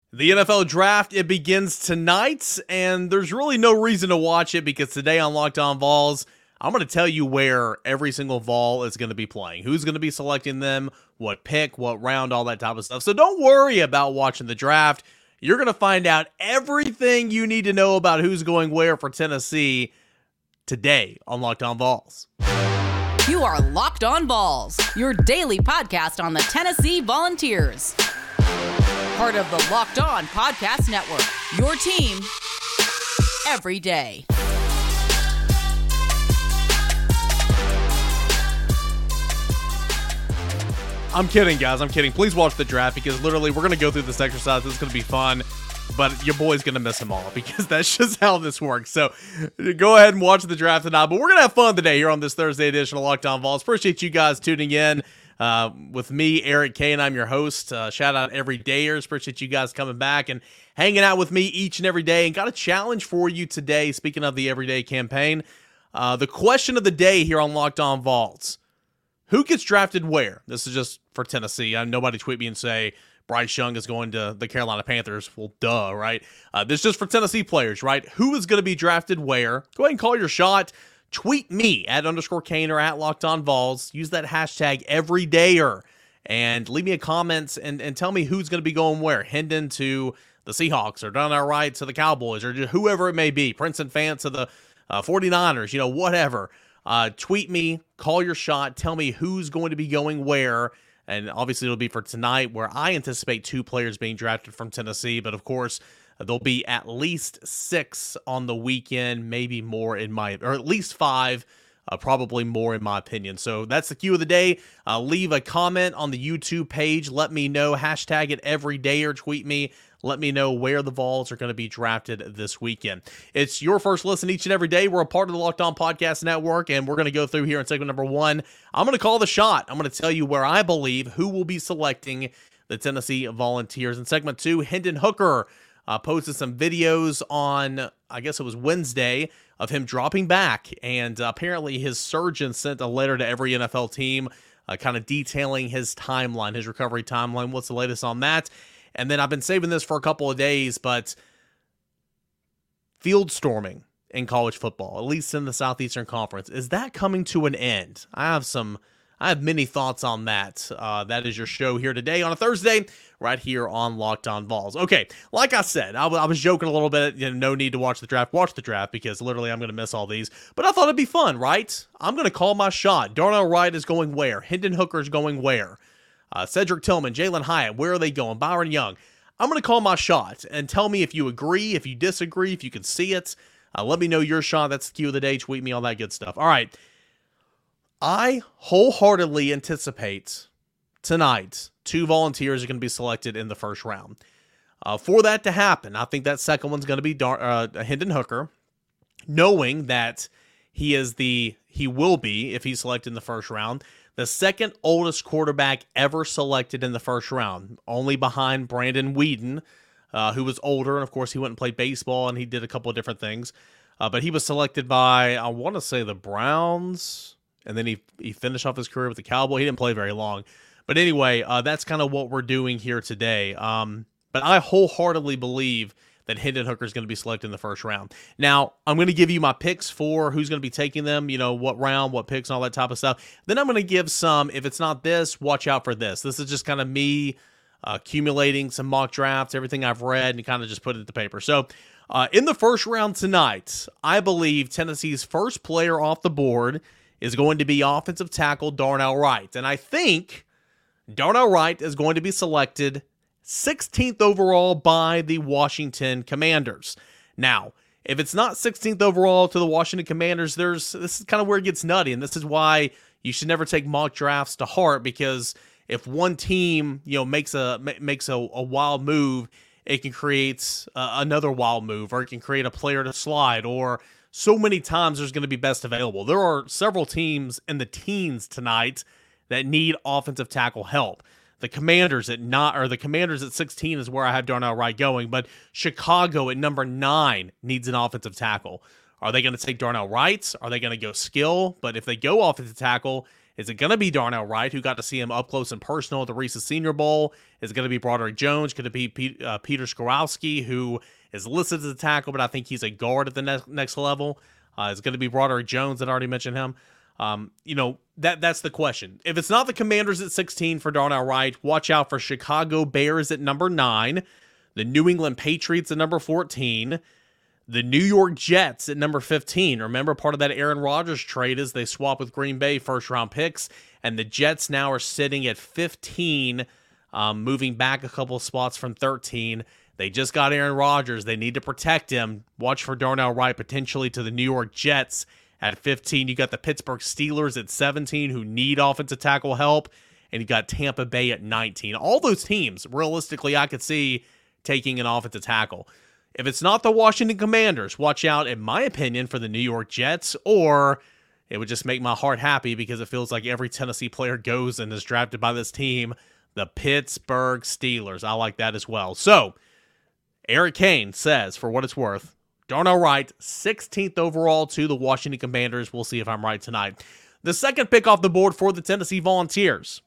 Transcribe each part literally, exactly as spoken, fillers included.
The N F L Draft, it begins tonight, and there's really no reason to watch it because today on Locked On Vols, I'm going to tell you where every single Vol is going to be playing, who's going to be selecting them, what pick, what round, all that type of stuff. So don't worry about watching the draft. You're going to find out everything you need to know about who's going where for Tennessee today on Locked On Vols. You are Locked On Vols, your daily podcast on the Tennessee Volunteers. Part of the Locked On Podcast Network, your team every day. I'm kidding, guys. I'm kidding. Please watch the draft because literally we're going to go through this exercise. This is going to be fun, but your boy's going to miss them all because that's just how this works. So go ahead and watch the draft tonight, but we're going to have fun today here on this Thursday edition of Locked On Vols. Appreciate you guys tuning in. Uh, with me, Eric K, and I'm your host. Uh, shout out everydayers. Appreciate you guys coming back and hanging out with me each and every day. And got a challenge for you today. Speaking of the Everyday campaign, uh, the question of the day here on Locked On Vols: who gets drafted where? This is just for Tennessee. Uh, nobody tweet me and say Bryce Young is going to the Carolina Panthers. Well, duh, right? Uh, this is just for Tennessee players, right? Who is going to be drafted where? Go ahead and call your shot. Tweet me at underscore Kane or at Locked On Vols. Use that hashtag everydayer and leave me a comment and, and tell me who's going to be going where. Hendon to the Seahawks or Darnell Wright to the Cowboys or just whoever it may be. Princeton Fant to the uh, 49ers, you know, whatever. Uh, tweet me, call your shot, tell me who's going to be going where. And obviously it'll be for tonight where I anticipate two players being drafted from Tennessee. But of course, there'll be at least six on the weekend, maybe more in my, or at least five, uh, probably more in my opinion. So that's the cue of the day. Uh, leave a comment on the YouTube page. Let me know. Hashtag it every day or tweet me. Let me know where the Vols are going to be drafted this weekend. It's your first listen each and every day. We're a part of the Locked On Podcast Network, and we're going to go through here in segment number one. I'm going to call the shot. I'm going to tell you where I believe who will be selecting the Tennessee Volunteers. In segment two, Hendon Hooker Uh, posted some videos on, I guess it was Wednesday, of him dropping back. And uh, apparently his surgeon sent a letter to every N F L team uh, kind of detailing his timeline, his recovery timeline. What's the latest on that? And then I've been saving this for a couple of days, but field storming in college football, at least in the Southeastern Conference, is that coming to an end? I have some... I have many thoughts on that. Uh, that is your show here today on a Thursday, right here on Locked On Vols. Okay, like I said, I, w- I was joking a little bit. You know, no need to watch the draft. Watch the draft because literally I'm going to miss all these. But I thought it'd be fun, right? I'm going to call my shot. Darnell Wright is going where? Hendon Hooker is going where? Uh, Cedric Tillman, Jalen Hyatt, where are they going? Byron Young. I'm going to call my shot and tell me if you agree, if you disagree, if you can see it. Uh, let me know your shot. That's the cue of the day. Tweet me, all that good stuff. All right. I wholeheartedly anticipate tonight two Volunteers are going to be selected in the first round. Uh, for that to happen, I think that second one's going to be Dar- uh, Hendon Hooker, knowing that he is the he will be, if he's selected in the first round, the second oldest quarterback ever selected in the first round, only behind Brandon Weeden, uh, who was older, and of course he went and played baseball and he did a couple of different things. Uh, but he was selected by, I want to say, the Browns. And then he he finished off his career with the Cowboys. He didn't play very long. But anyway, uh, that's kind of what we're doing here today. Um, but I wholeheartedly believe that Hendon Hooker is going to be selected in the first round. Now, I'm going to give you my picks for who's going to be taking them, you know, what round, what picks, and all that type of stuff. Then I'm going to give some, if it's not this, watch out for this. This is just kind of me uh, accumulating some mock drafts, everything I've read, and kind of just put it to paper. So uh, in the first round tonight, I believe Tennessee's first player off the board is going to be offensive tackle Darnell Wright. And I think Darnell Wright is going to be selected sixteenth overall by the Washington Commanders. Now, if it's not sixteenth overall to the Washington Commanders, there's this is kind of where it gets nutty, and this is why you should never take mock drafts to heart, because if one team, you know, makes a makes a, a wild move, it can create uh, another wild move, or it can create a player to slide, or so many times there's going to be best available. There are several teams in the teens tonight that need offensive tackle help. The Commanders at not, or the Commanders at sixteen is where I have Darnell Wright going, but Chicago at number nine needs an offensive tackle. Are they going to take Darnell Wright? Are they going to go skill? But if they go offensive tackle Is it going to be Darnell Wright, who got to see him up close and personal at the Reese's Senior Bowl? Is it going to be Broderick Jones? Could it be P- uh, Peter Skorowski, who is listed as a tackle, but I think he's a guard at the ne- next level? Uh, is it going to be Broderick Jones? That already mentioned him. Um, you know, that that's the question. If it's not the Commanders at sixteen for Darnell Wright, watch out for Chicago Bears at number nine, the New England Patriots at number fourteen, the New York Jets at number fifteen. Remember, part of that Aaron Rodgers trade is they swap with Green Bay first-round picks, and the Jets now are sitting at fifteen, um, moving back a couple of spots from thirteen. They just got Aaron Rodgers. They need to protect him. Watch for Darnell Wright potentially to the New York Jets at fifteen. You got the Pittsburgh Steelers at seventeen, who need offensive tackle help, and you got Tampa Bay at nineteen. All those teams, realistically, I could see taking an offensive tackle. If it's not the Washington Commanders, watch out, in my opinion, for the New York Jets, or it would just make my heart happy because it feels like every Tennessee player goes and is drafted by this team, the Pittsburgh Steelers. I like that as well. So, Eric Kane says, for what it's worth, Darnell Wright, sixteenth overall to the Washington Commanders. We'll see if I'm right tonight. The second pick off the board for the Tennessee Volunteers.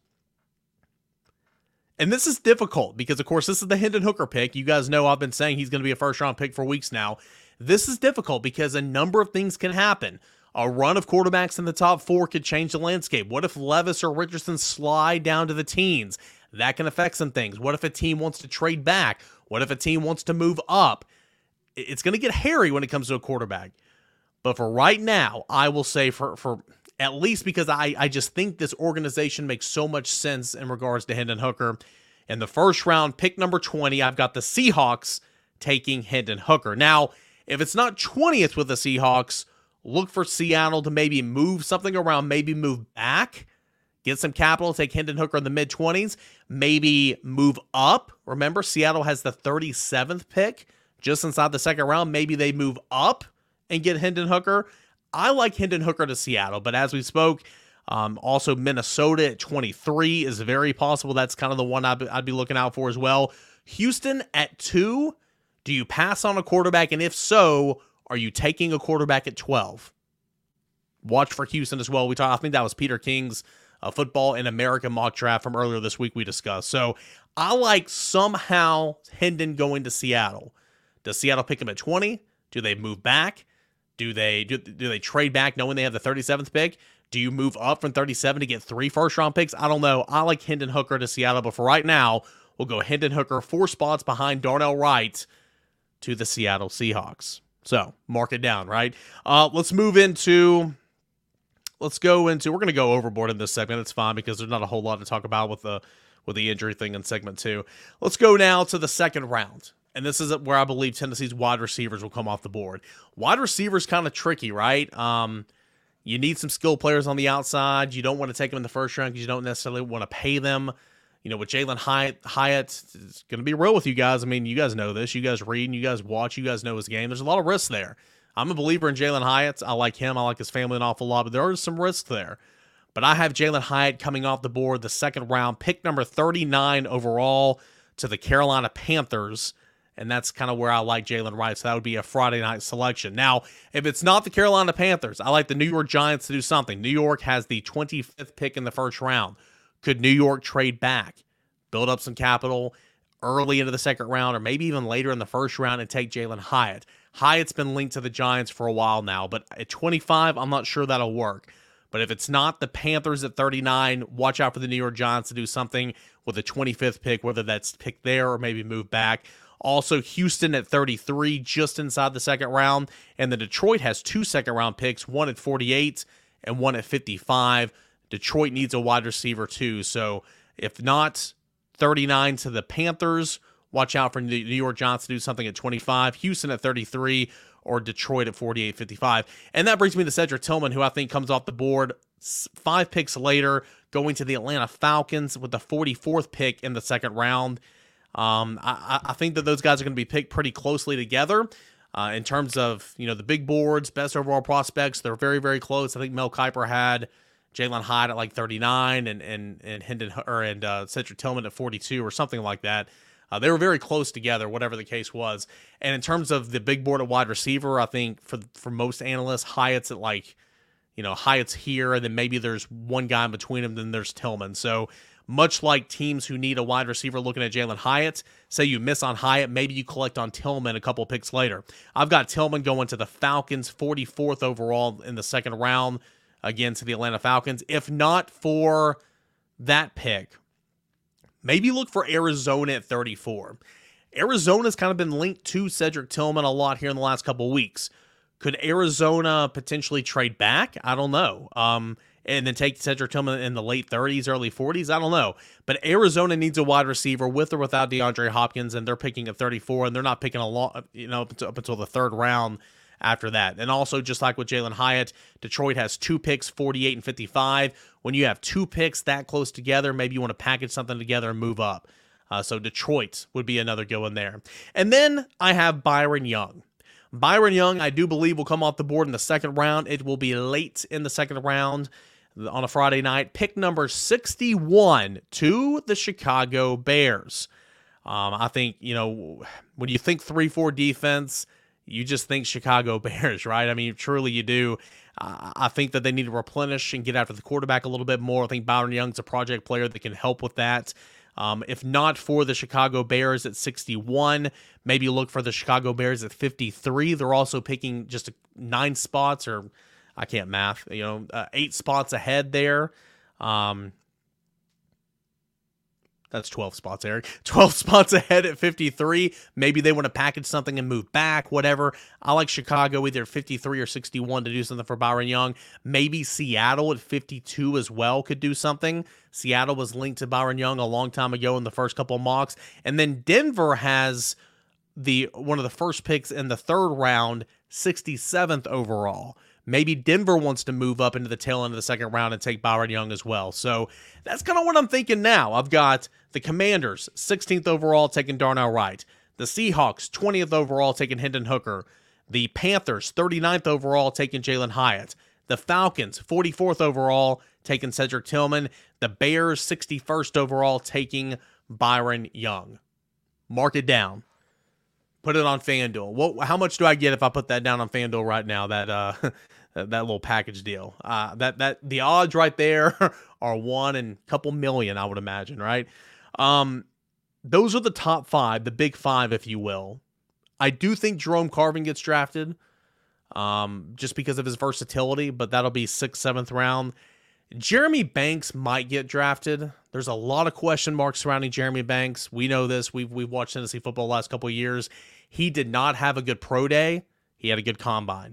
And this is difficult because, of course, this is the Hendon Hooker pick. You guys know I've been saying he's going to be a first-round pick for weeks now. This is difficult because a number of things can happen. A run of quarterbacks in the top four could change the landscape. What if Levis or Richardson slide down to the teens? That can affect some things. What if a team wants to trade back? What if a team wants to move up? It's going to get hairy when it comes to a quarterback. But for right now, I will say for, for at least because I, I just think this organization makes so much sense in regards to Hendon Hooker. In the first round, pick number twenty, I've got the Seahawks taking Hendon Hooker. Now, if it's not twentieth with the Seahawks, look for Seattle to maybe move something around, maybe move back, get some capital, take Hendon Hooker in the mid-twenties, maybe move up. Remember, Seattle has the thirty-seventh pick just inside the second round. Maybe they move up and get Hendon Hooker. I like Hendon Hooker to Seattle, but as we spoke, um, also Minnesota at twenty-three is very possible. That's kind of the one I'd be, I'd be looking out for as well. Houston at two. Do you pass on a quarterback? And if so, are you taking a quarterback at twelve? Watch for Houston as well. We talked, I think that was Peter King's uh, Football in America mock draft from earlier this week we discussed. So I like somehow Hendon going to Seattle. Does Seattle pick him at twenty? Do they move back? Do they do, do they trade back knowing they have the thirty-seventh pick? Do you move up from thirty-seven to get three first-round picks? I don't know. I like Hendon Hooker to Seattle, but for right now, we'll go Hendon Hooker four spots behind Darnell Wright to the Seattle Seahawks. So, mark it down, right? Uh, let's move into, let's go into, we're going to go overboard in this segment. It's fine because there's not a whole lot to talk about with the, with the injury thing in segment two. Let's go now to the second round. And this is where I believe Tennessee's wide receivers will come off the board. Wide receivers kind of tricky, right? Um, you need some skilled players on the outside. You don't want to take them in the first round because you don't necessarily want to pay them. You know, with Jalen Hyatt, Hyatt, it's going to be real with you guys. I mean, you guys know this. You guys read and you guys watch. You guys know his game. There's a lot of risks there. I'm a believer in Jalen Hyatt. I like him. I like his family an awful lot, but there are some risks there. But I have Jalen Hyatt coming off the board the second round, pick number thirty-nine overall to the Carolina Panthers. And that's kind of where I like Jalen Wright. So that would be a Friday night selection. Now, if it's not the Carolina Panthers, I like the New York Giants to do something. New York has the twenty-fifth pick in the first round. Could New York trade back, build up some capital early into the second round, or maybe even later in the first round and take Jalen Hyatt? Hyatt's been linked to the Giants for a while now, but at twenty-five, I'm not sure that'll work. But if it's not the Panthers at thirty-nine, watch out for the New York Giants to do something with the twenty-fifth pick, whether that's pick there or maybe move back. Also, Houston at thirty-three, just inside the second round. And the Detroit has two second-round picks, one at forty-eight and one at fifty-five. Detroit needs a wide receiver too. So if not thirty-nine to the Panthers, watch out for New York Giants to do something at twenty-five. Houston at thirty-three or Detroit at forty-eight fifty-five. And that brings me to Cedric Tillman, who I think comes off the board five picks later, going to the Atlanta Falcons with the forty-fourth pick in the second round. Um, I, I think that those guys are going to be picked pretty closely together. Uh, in terms of, you know, the big boards, best overall prospects, they're very, very close. I think Mel Kiper had Jalen Hyatt at like thirty-nine and and and Hendon or and uh, Cedric Tillman at forty-two or something like that. Uh, they were very close together, whatever the case was. And in terms of the big board at wide receiver, I think for for most analysts, Hyatt's at like, you know, Hyatt's here, and then maybe there's one guy in between them, then there's Tillman. So much like teams who need a wide receiver looking at Jalen Hyatt, say you miss on Hyatt, maybe you collect on Tillman a couple picks later. I've got Tillman going to the Falcons, forty-fourth overall in the second round, again to the Atlanta Falcons. If not for that pick, maybe look for Arizona at thirty-four. Arizona's kind of been linked to Cedric Tillman a lot here in the last couple of weeks. Could Arizona potentially trade back? I don't know. Um, and then take Cedric Tillman in the late thirties, early forties? I don't know. But Arizona needs a wide receiver with or without DeAndre Hopkins, and they're picking at thirty-four, and they're not picking a lot, you know, up until, up until the third round after that. And also, just like with Jalen Hyatt, Detroit has two picks, forty-eight and fifty-five. When you have two picks that close together, maybe you want to package something together and move up. Uh, so Detroit would be another go in there. And then I have Byron Young. Byron Young, I do believe, will come off the board in the second round. It will be late in the second round on a Friday night. Pick number sixty-one to the Chicago Bears. Um, I think, you know, when you think three four defense, you just think Chicago Bears, right? I mean, truly you do. Uh, I think that they need to replenish and get after the quarterback a little bit more. I think Byron Young's a project player that can help with that. Um, if not for the Chicago Bears at sixty-one, maybe look for the Chicago Bears at fifty-three. They're also picking just a, nine spots, or I can't math, you know, uh, eight spots ahead there. Um, that's twelve spots, Eric. twelve spots ahead at fifty-three. Maybe they want to package something and move back, whatever. I like Chicago either fifty-three or sixty-one to do something for Byron Young. Maybe Seattle at fifty-two as well could do something. Seattle was linked to Byron Young a long time ago in the first couple of mocks. And then Denver has the one of the first picks in the third round, sixty-seventh overall. Maybe Denver wants to move up into the tail end of the second round and take Byron Young as well. So that's kind of what I'm thinking now. I've got the Commanders, sixteenth overall, taking Darnell Wright. The Seahawks, twentieth overall, taking Hendon Hooker. The Panthers, thirty-ninth overall, taking Jalen Hyatt. The Falcons, forty-fourth overall, taking Cedric Tillman. The Bears, sixty-first overall, taking Byron Young. Mark it down. Put it on FanDuel. What? How much do I get if I put that down on FanDuel right now? That uh, that little package deal. Uh, that that the odds right there are one in a couple million, I would imagine. Right. Um, those are the top five, the big five, if you will. I do think Jerome Carvin gets drafted, um, just because of his versatility, but that'll be sixth, seventh round. Jeremy Banks might get drafted. There's a lot of question marks surrounding Jeremy Banks. We know this. We've, we've watched Tennessee football the last couple of years. He did not have a good pro day. He had a good combine.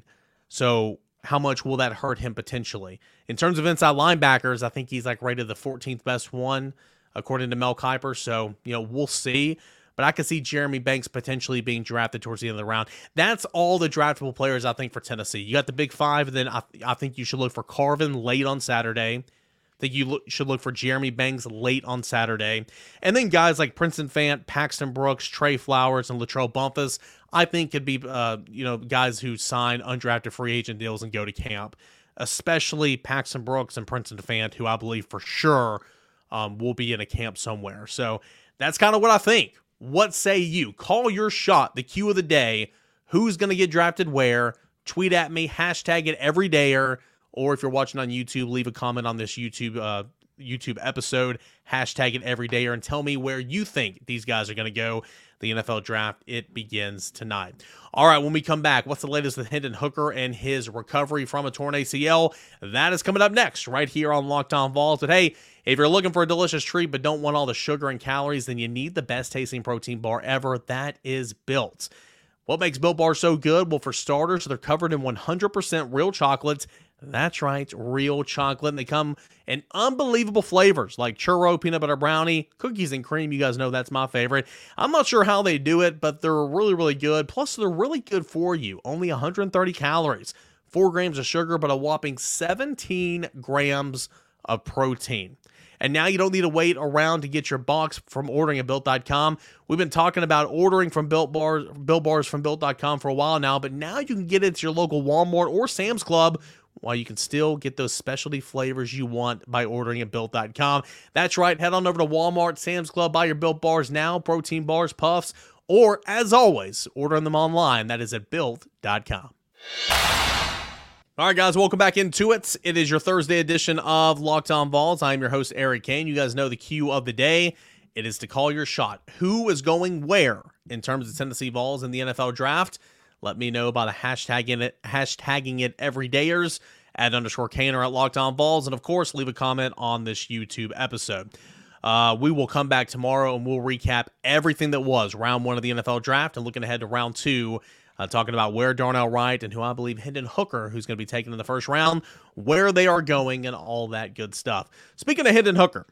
So how much will that hurt him potentially? In terms of inside linebackers, I think he's like rated the fourteenth best one, according to Mel Kiper. So, you know, we'll see. But I could see Jeremy Banks potentially being drafted towards the end of the round. That's all the draftable players, I think, for Tennessee. You got the big five, and then I, I think you should look for Carvin late on Saturday. I think you look, should look for Jeremy Banks late on Saturday. And then guys like Princeton Fant, Paxton Brooks, Trey Flowers, and Latrell Bumpus, I think could be uh, you know, guys who sign undrafted free agent deals and go to camp, especially Paxton Brooks and Princeton Fant, who I believe for sure um, will be in a camp somewhere. So that's kind of what I think. What say you? Call your shot, the cue of the day. Who's going to get drafted where? Tweet at me, hashtag it everydayer, or if you're watching on YouTube, leave a comment on this YouTube uh, YouTube episode, hashtag it everydayer, and tell me where you think these guys are going to go. The N F L draft, it begins tonight. All right, when we come back, what's the latest with Hendon Hooker and his recovery from a torn A C L? That is coming up next, right here on Locked On Vols. But hey, if you're looking for a delicious treat but don't want all the sugar and calories, then you need the best tasting protein bar ever. That is Built. What makes Built Bar so good? Well, for starters, they're covered in one hundred percent real chocolate. That's right, real chocolate. And they come in unbelievable flavors like churro, peanut butter brownie, cookies and cream. You guys know that's my favorite. I'm not sure how they do it, but they're really, really good. Plus, they're really good for you. Only one hundred thirty calories, four grams of sugar, but a whopping seventeen grams of protein. And now you don't need to wait around to get your box from ordering at Built dot com. We've been talking about ordering from Built Bars, Built Bars from Built dot com for a while now, but now you can get it to your local Walmart or Sam's Club, while you can still get those specialty flavors you want by ordering at Built dot com. That's right, head on over to Walmart, Sam's Club, buy your Built Bars now, protein bars, puffs, or, as always, ordering them online. That is at Built dot com. All right, guys, welcome back into it. It is your Thursday edition of Locked On Vols. I'm your host, Eric Kane. You guys know the cue of the day. It is to call your shot. Who is going where in terms of Tennessee Vols in the N F L draft? Let me know by the hashtagging it, hashtagging it everydayers at underscore Kane or at Locked On Vols. And, of course, leave a comment on this YouTube episode. Uh, we will come back tomorrow and we'll recap everything that was round one of the N F L draft and looking ahead to round two. Uh, talking about where Darnell Wright and who I believe Hendon Hooker, who's going to be taken in the first round, where they are going and all that good stuff. Speaking of Hendon Hooker,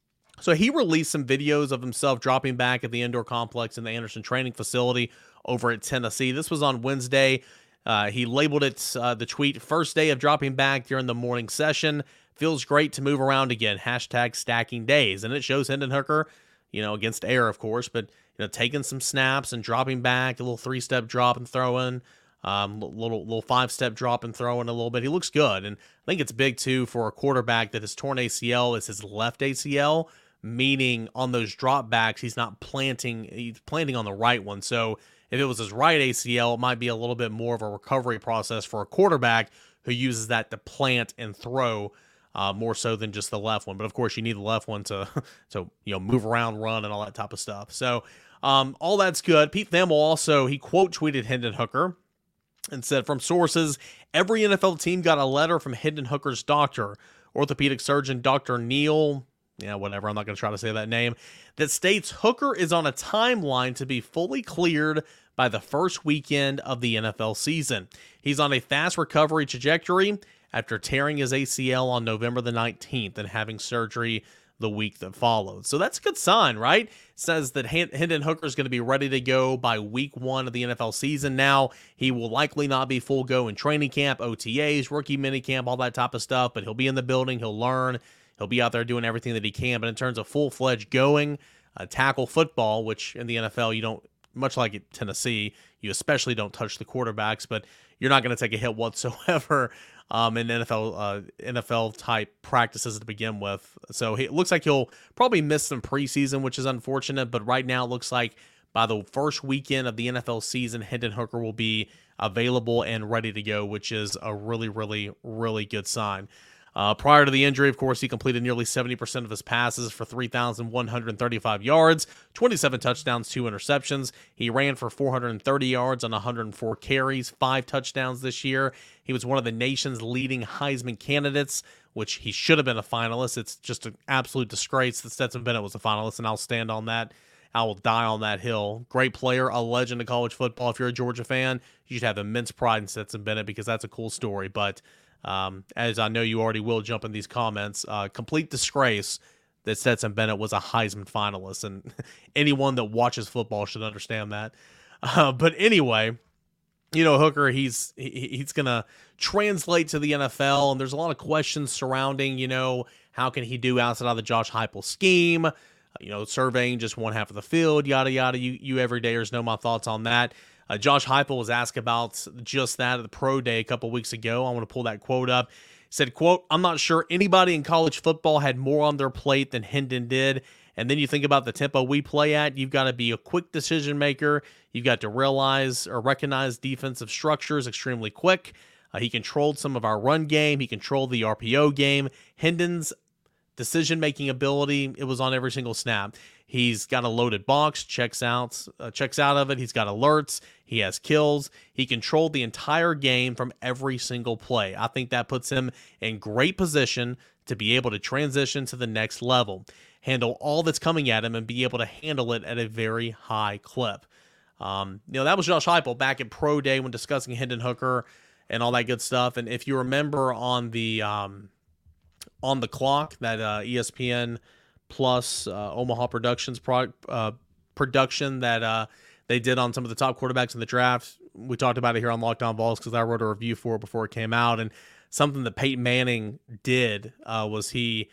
so he released some videos of himself dropping back at the indoor complex in the Anderson training facility over at Tennessee. This was on Wednesday. Uh, he labeled it uh, the tweet, first day of dropping back during the morning session. Feels great to move around again. Hashtag stacking days. And it shows Hendon Hooker, you know, against air, of course, but you know, taking some snaps and dropping back, a little three-step drop and throwing, um, little little five-step drop and throwing a little bit. He looks good, and I think it's big, too, for a quarterback that his torn A C L is his left A C L, meaning on those drop backs, he's not planting, he's planting on the right one. So if it was his right A C L, it might be a little bit more of a recovery process for a quarterback who uses that to plant and throw, Uh, more so than just the left one. But of course, you need the left one to, to you know, move around, run, and all that type of stuff. So um, all that's good. Pete Thamel also, he quote tweeted Hendon Hooker and said, from sources, every N F L team got a letter from Hendon Hooker's doctor, orthopedic surgeon Doctor Neil, yeah, whatever, I'm not going to try to say that name, that states Hooker is on a timeline to be fully cleared by the first weekend of the N F L season. He's on a fast recovery trajectory after tearing his A C L on November the nineteenth and having surgery the week that followed. So that's a good sign, right? It says that Hendon Hooker is going to be ready to go by week one of the N F L season. Now, he will likely not be full go in training camp, O T As, rookie minicamp, all that type of stuff, but he'll be in the building, he'll learn, he'll be out there doing everything that he can. But in terms of full-fledged going, uh, tackle football, which in the N F L you don't, much like at Tennessee, you especially don't touch the quarterbacks, but you're not going to take a hit whatsoever um, in N F L uh, N F L type practices to begin with. So he, it looks like he'll probably miss some preseason, which is unfortunate. But right now, it looks like by the first weekend of the N F L season, Hendon Hooker will be available and ready to go, which is a really, really, really good sign. Uh, prior to the injury, of course, he completed nearly seventy percent of his passes for three thousand one hundred thirty-five yards, twenty-seven touchdowns, two interceptions. He ran for four hundred thirty yards on one hundred four carries, five touchdowns this year. He was one of the nation's leading Heisman candidates, which he should have been a finalist. It's just an absolute disgrace that Stetson Bennett was a finalist, and I'll stand on that. I will die on that hill. Great player, a legend of college football. If you're a Georgia fan, you should have immense pride in Stetson Bennett because that's a cool story, but Um, as I know you already will jump in these comments, uh, complete disgrace that Stetson Bennett was a Heisman finalist, and anyone that watches football should understand that. Uh, but anyway, you know, Hooker, he's he, he's going to translate to the N F L, and there's a lot of questions surrounding, you know, how can he do outside of the Josh Heupel scheme, uh, you know, surveying just one half of the field, yada, yada. You, you everydayers know my thoughts on that. Uh, Josh Heupel was asked about just that at the Pro Day a couple weeks ago. I want to pull that quote up. He said, quote, "I'm not sure anybody in college football had more on their plate than Hendon did. And then you think about the tempo we play at, you've got to be a quick decision maker. You've got to realize or recognize defensive structures extremely quick. Uh, he controlled some of our run game. He controlled the R P O game. Hendon's decision-making ability, it was on every single snap. He's got a loaded box, checks out, uh, checks out of it. He's got alerts. He has kills. He controlled the entire game from every single play. I think that puts him in great position to be able to transition to the next level, handle all that's coming at him, and be able to handle it at a very high clip." Um, you know, that was Josh Heupel back at Pro Day when discussing Hendon Hooker and all that good stuff. And if you remember on the um, on the clock, that uh, E S P N Plus uh, Omaha Productions pro- uh, production that uh, they did on some of the top quarterbacks in the draft. We talked about it here on Locked On Vols because I wrote a review for it before it came out. And something that Peyton Manning did uh, was he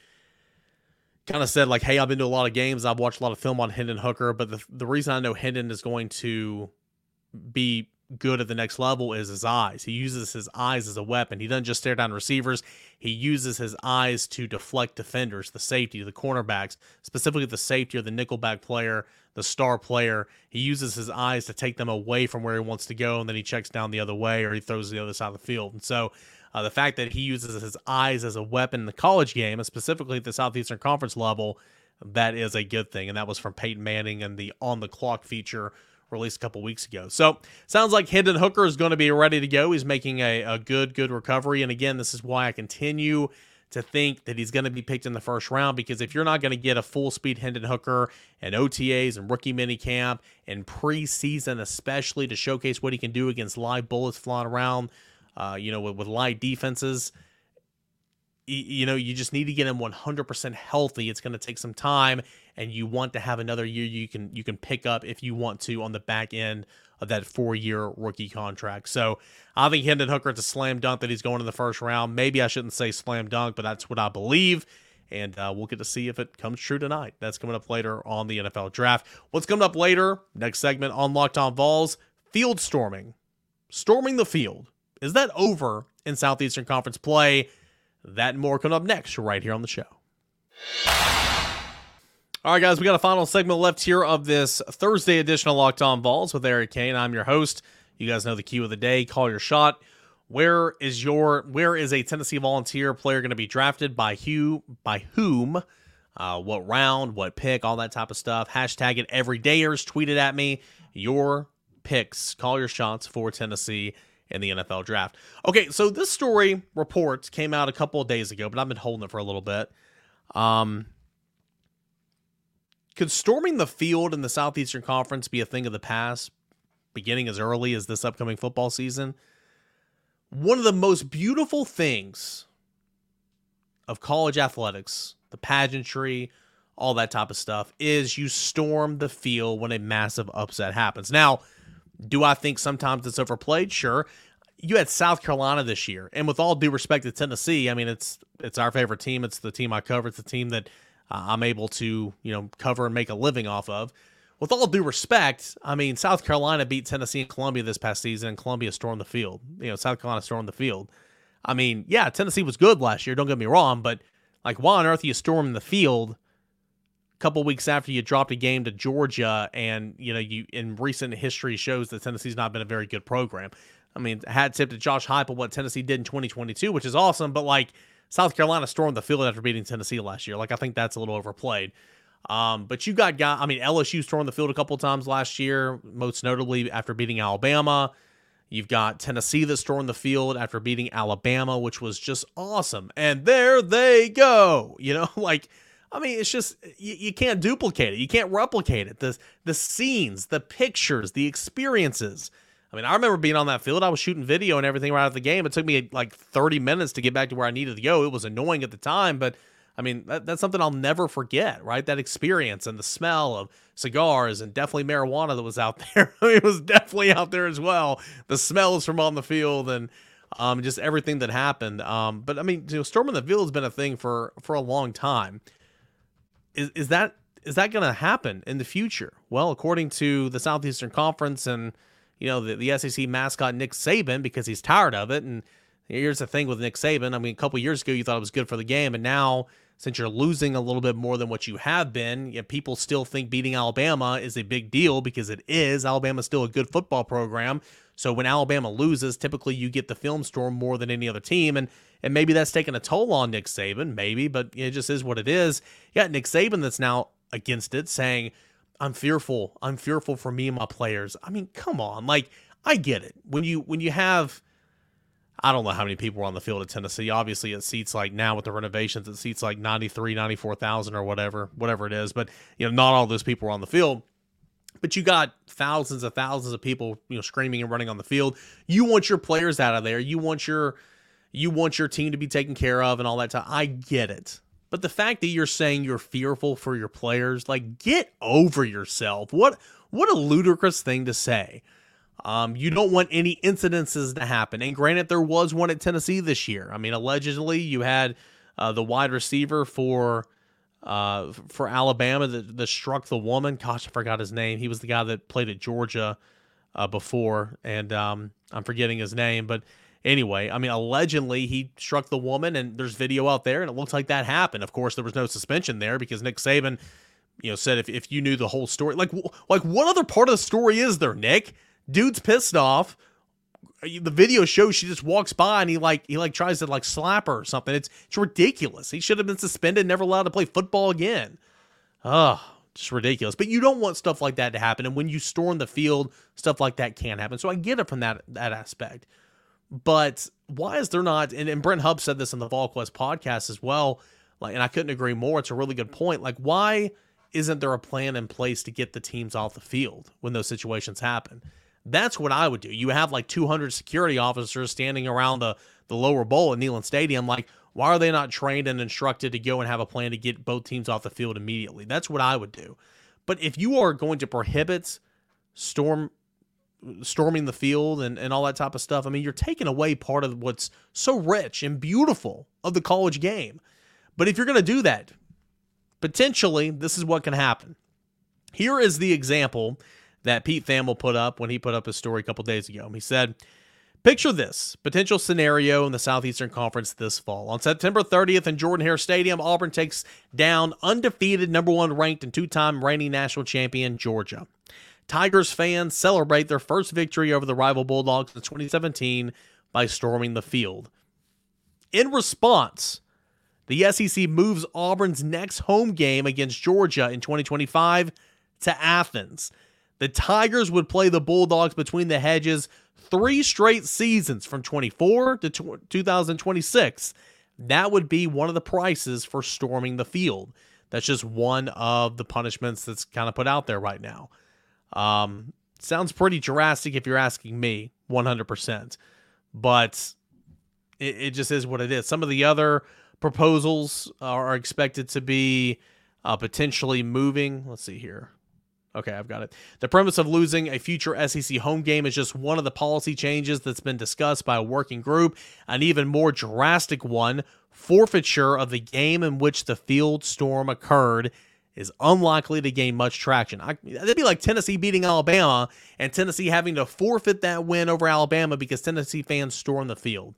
kind of said, like, hey, I've been to a lot of games. I've watched a lot of film on Hendon Hooker. But the, the reason I know Hendon is going to be good at the next level is his eyes. He uses his eyes as a weapon. He doesn't just stare down receivers. He uses his eyes to deflect defenders, the safety, the cornerbacks, specifically the safety or the nickelback player, the star player. He uses his eyes to take them away from where he wants to go, and then he checks down the other way or he throws the other side of the field. And so Uh, the fact that he uses his eyes as a weapon in the college game, and specifically at the Southeastern Conference level, that is a good thing. And that was from Peyton Manning and the On the Clock feature released a couple weeks ago. So sounds like Hendon Hooker is going to be ready to go. He's making a, a good, good recovery. And again, this is why I continue to think that he's going to be picked in the first round, because if you're not going to get a full speed Hendon Hooker and O T As and rookie minicamp and preseason, especially to showcase what he can do against live bullets flying around, uh, you know, with, with live defenses, you, you know, you just need to get him one hundred percent healthy. It's going to take some time, and you want to have another year you can, you can pick up if you want to on the back end of that four-year rookie contract. So I think Hendon Hooker, it's a slam dunk that he's going in the first round. Maybe I shouldn't say slam dunk, but that's what I believe, and uh, we'll get to see if it comes true tonight. That's coming up later on the N F L Draft. What's coming up later, next segment on Locked On Vols, field storming. Storming the field. Is that over in Southeastern Conference play? That and more coming up next right here on the show. All right, guys, we got a final segment left here of this Thursday edition of Locked On Vols with Eric Kane. I'm your host. You guys know the cue of the day. Call your shot. Where is your where is a Tennessee Volunteer player going to be drafted by who? By whom? Uh, what round? What pick? All that type of stuff. Hashtag it everydayers. Tweet it at me. Your picks. Call your shots for Tennessee in the N F L Draft. Okay, so this story report came out a couple of days ago, but I've been holding it for a little bit. Um. Could storming the field in the Southeastern Conference be a thing of the past, beginning as early as this upcoming football season? One of the most beautiful things of college athletics, the pageantry, all that type of stuff, is you storm the field when a massive upset happens. Now, do I think sometimes it's overplayed? Sure. You had South Carolina this year, and with all due respect to Tennessee, I mean, it's it's our favorite team. It's the team I cover. It's the team that Uh, I'm able to, you know, cover and make a living off of. With all due respect, I mean, South Carolina beat Tennessee and Columbia this past season, and Columbia stormed the field. You know, South Carolina stormed the field. I mean, yeah, Tennessee was good last year, don't get me wrong, but, like, why on earth are you storming the field a couple weeks after you dropped a game to Georgia, and, you know, you in recent history shows that Tennessee's not been a very good program. I mean, hat tip to Josh Heupel what Tennessee did in twenty twenty-two, which is awesome, but, like, South Carolina stormed the field after beating Tennessee last year. Like, I think that's a little overplayed. Um, but you got guys, I mean, L S U stormed the field a couple of times last year, most notably after beating Alabama. You've got Tennessee that stormed the field after beating Alabama, which was just awesome. And there they go. You know, like, I mean, it's just, you, you can't duplicate it. You can't replicate it. The, the scenes, the pictures, the experiences. I mean, I remember being on that field. I was shooting video and everything right out of the game. It took me like thirty minutes to get back to where I needed to go. It was annoying at the time, but I mean, that, that's something I'll never forget, right? That experience and the smell of cigars and definitely marijuana that was out there. I mean, it was definitely out there as well. The smells from on the field and um, just everything that happened. Um, but I mean, you know, storming the field has been a thing for, for a long time. Is, is that, is that going to happen in the future? Well, according to the Southeastern Conference and, you know, the, the S E C mascot Nick Saban, because he's tired of it. And here's the thing with Nick Saban. I mean, a couple years ago, you thought it was good for the game. And now, since you're losing a little bit more than what you have been, you know, people still think beating Alabama is a big deal, because it is. Alabama's still a good football program. So when Alabama loses, typically you get the film storm more than any other team. And and maybe that's taking a toll on Nick Saban, maybe, but it just is what it is. You got Nick Saban that's now against it, saying, I'm fearful. I'm fearful for me and my players. I mean, come on. Like, I get it. When you when you have, I don't know how many people were on the field at Tennessee. Obviously, it seats like now with the renovations, it seats like ninety-three, ninety-four thousand or whatever, whatever it is. But, you know, not all those people were on the field. But you got thousands of thousands of people, you know, screaming and running on the field. You want your players out of there. You want your you want your team to be taken care of and all that time. I get it. But the fact that you're saying you're fearful for your players, like, get over yourself. What what a ludicrous thing to say. Um, you don't want any incidences to happen. And granted, there was one at Tennessee this year. I mean, allegedly, you had uh, the wide receiver for uh, for Alabama that, that struck the woman. Gosh, I forgot his name. He was the guy that played at Georgia uh, before, and um, I'm forgetting his name, but anyway, I mean, allegedly he struck the woman, and there's video out there, and it looks like that happened. Of course, there was no suspension there because Nick Saban, you know, said if, if you knew the whole story, like, like what other part of the story is there, Nick? Dude's pissed off. the video shows she just walks by and he like he like tries to like slap her or something. It's it's ridiculous. He should have been suspended, never allowed to play football again. Ugh, just ridiculous. But you don't want stuff like that to happen. And when you storm the field, stuff like that can happen. So I get it from that that aspect. But why is there not? And, and Brent Hubb said this in the VolQuest podcast as well. Like, and I couldn't agree more. It's a really good point. Like, why isn't there a plan in place to get the teams off the field when those situations happen? That's what I would do. You have like two hundred security officers standing around the, the lower bowl at Neyland Stadium. Like, why are they not trained and instructed to go and have a plan to get both teams off the field immediately? That's what I would do. But if you are going to prohibit storm storming the field and, and all that type of stuff, I mean, you're taking away part of what's so rich and beautiful of the college game. But if you're going to do that, potentially, this is what can happen. Here is the example that Pete Thamel put up when he put up his story a couple days ago. He said, picture this potential scenario in the Southeastern Conference this fall. On September thirtieth in Jordan-Hare Stadium, Auburn takes down undefeated number one ranked and two-time reigning national champion Georgia. Tigers fans celebrate their first victory over the rival Bulldogs in twenty seventeen by storming the field. In response, the S E C moves Auburn's next home game against Georgia in twenty twenty-five to Athens. The Tigers would play the Bulldogs between the hedges three straight seasons from twenty-four to two thousand twenty-six. That would be one of the prices for storming the field. That's just one of the punishments that's kind of put out there right now. Um, sounds pretty drastic if you're asking me, one hundred percent. But it, it just is what it is. Some of the other proposals are expected to be uh, potentially moving. Let's see here. Okay, I've got it. The premise of losing a future S E C home game is just one of the policy changes that's been discussed by a working group. An even more drastic one, forfeiture of the game in which the field storm occurred, is unlikely to gain much traction. I, that'd be like Tennessee beating Alabama and Tennessee having to forfeit that win over Alabama because Tennessee fans stormed the field.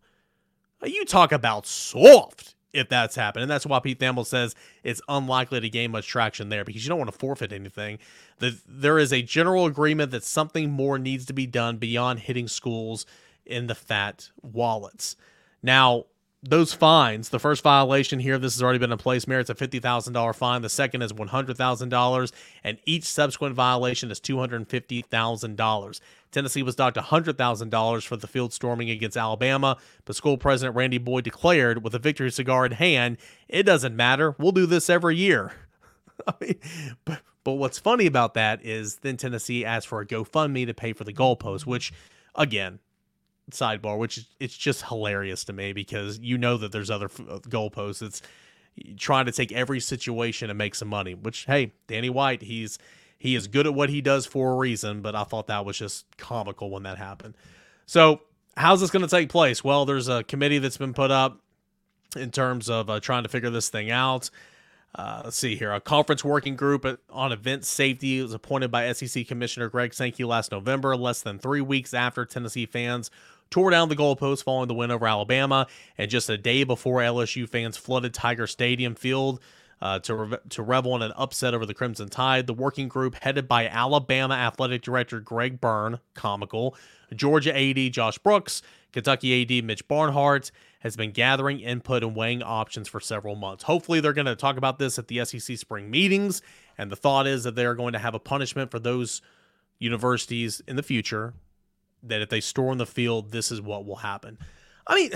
You talk about soft if that's happened. And that's why Pete Thamel says it's unlikely to gain much traction there, because you don't want to forfeit anything. The, there is a general agreement that something more needs to be done beyond hitting schools in the fat wallets. Now, those fines, the first violation here, this has already been in place, merits a fifty thousand dollars fine. The second is one hundred thousand dollars, and each subsequent violation is two hundred fifty thousand dollars. Tennessee was docked one hundred thousand dollars for the field storming against Alabama, but school president Randy Boyd declared with a victory cigar in hand, it doesn't matter, we'll do this every year. I mean, but, but what's funny about that is then Tennessee asked for a GoFundMe to pay for the goalpost, which, again, sidebar, which it's just hilarious to me, because you know that there's other goalposts. It's trying to take every situation and make some money, which, hey, Danny White, he's he is good at what he does for a reason, but I thought that was just comical when that happened. So how's this going to take place? Well, there's a committee that's been put up in terms of uh, trying to figure this thing out. Uh, let's see here. A conference working group on event safety was appointed by S E C Commissioner Greg Sankey last November, less than three weeks after Tennessee fans tore down the goalpost following the win over Alabama, and just a day before L S U fans flooded Tiger Stadium field uh, to, re- to revel in an upset over the Crimson Tide. The working group, headed by Alabama Athletic Director Greg Byrne, comical, Georgia A D Josh Brooks, Kentucky A D Mitch Barnhart, has been gathering input and weighing options for several months. Hopefully they're going to talk about this at the S E C spring meetings, and the thought is that they're going to have a punishment for those universities in the future, that if they storm the field, this is what will happen. I mean,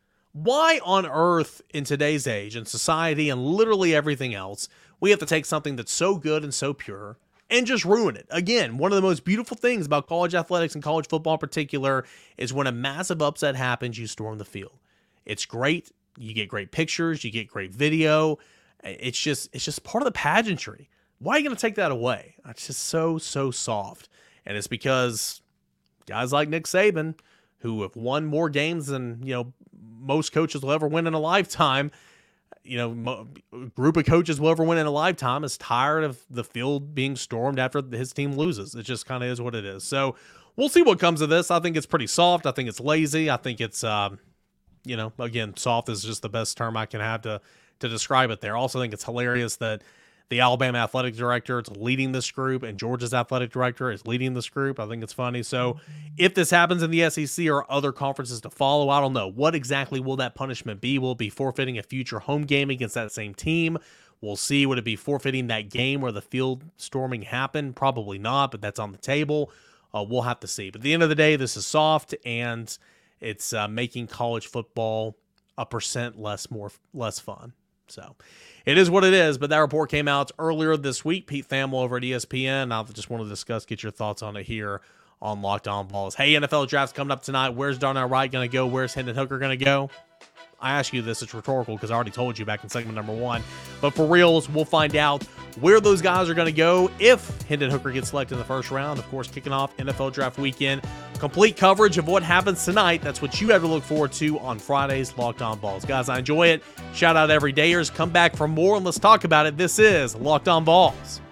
why on earth in today's age and society and literally everything else, we have to take something that's so good and so pure and just ruin it? Again, one of the most beautiful things about college athletics and college football in particular is when a massive upset happens, you storm the field. It's great. You get great pictures. You get great video. It's just it's just part of the pageantry. Why are you going to take that away? It's just so, so soft. And it's because guys like Nick Saban, who have won more games than, you know, most coaches will ever win in a lifetime, you know, mo- group of coaches will ever win in a lifetime, is tired of the field being stormed after his team loses. It just kind of is what it is. So we'll see what comes of this. I think it's pretty soft. I think it's lazy. I think it's, um, you know, again, soft is just the best term I can have to to describe it there. Also think it's hilarious that the Alabama athletic director is leading this group and Georgia's athletic director is leading this group. I think it's funny. So if this happens in the S E C or other conferences to follow, I don't know. What exactly will that punishment be? Will it be forfeiting a future home game against that same team? We'll see. Would it be forfeiting that game where the field storming happened? Probably not, but that's on the table. Uh, we'll have to see. But at the end of the day, this is soft, and it's uh, making college football a percent less more less fun. So it is what it is, but that report came out earlier this week. Pete Thamel over at E S P N. I just want to discuss, get your thoughts on it here on Locked On Balls. Hey, N F L draft's coming up tonight. Where's Darnell Wright going to go? Where's Hendon Hooker going to go? I ask you this, it's rhetorical because I already told you back in segment number one. But for reals, we'll find out where those guys are going to go if Hendon Hooker gets selected in the first round. Of course, kicking off N F L Draft Weekend. Complete coverage of what happens tonight. That's what you have to look forward to on Friday's Locked On Balls. Guys, I enjoy it. Shout out everydayers. Come back for more and let's talk about it. This is Locked On Balls.